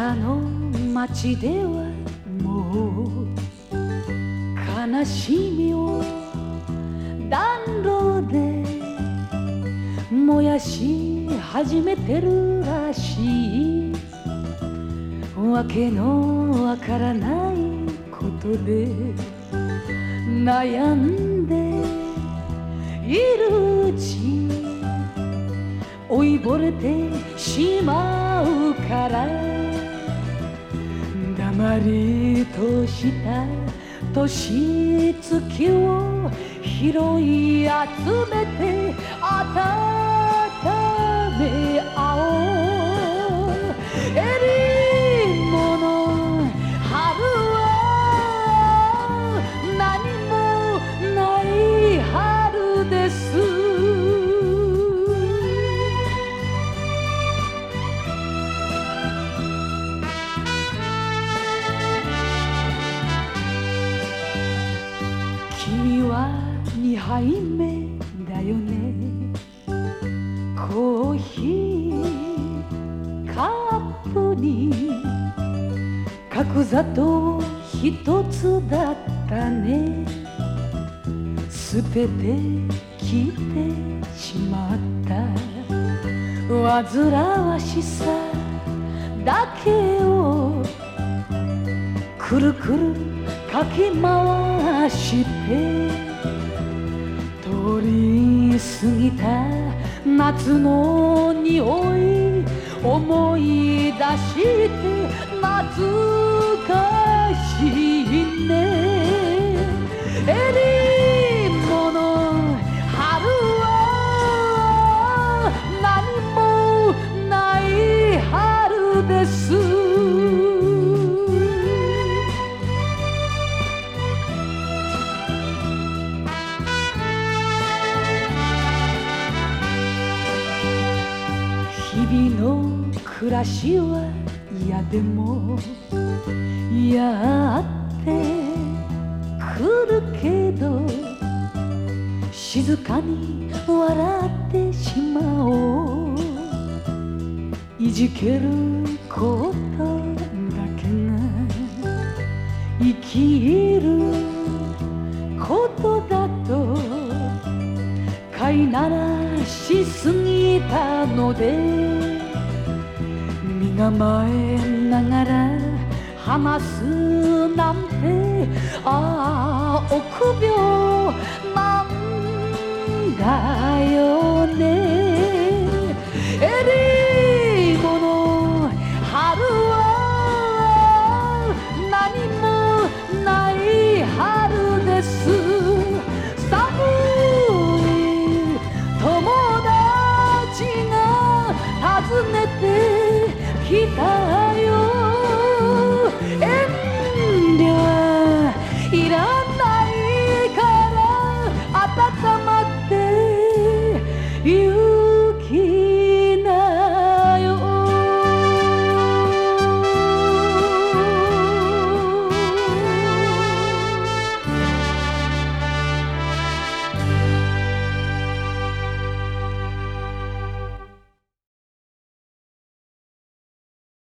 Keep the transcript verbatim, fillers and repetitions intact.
たの街ではもう悲しみを暖炉で燃やし始めてるらしい。わけのわからないことで悩んでいるうち老いぼれてしまうから、黙りとした年月を拾い集めて温め合おう。えりもの春は何もない春です。君はにはいめだよね。コーヒーカップに角砂糖一つだったね。捨ててきてしまった煩わしさだけをくるくるかき回して通り過ぎた夏の匂い思い出して懐かしいね。えりもの春は何もない春です。日々の暮らしは嫌でもやってくるけど、静かに笑ってしまおう。いじけることだけが生きることだと飼いならしすぎたので、身構えながら話すなんて、ああ臆病なんだ